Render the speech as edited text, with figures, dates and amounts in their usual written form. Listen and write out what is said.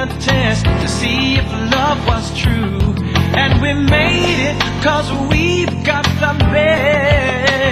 a test to see if love was true. And we made it 'cause we've got the best.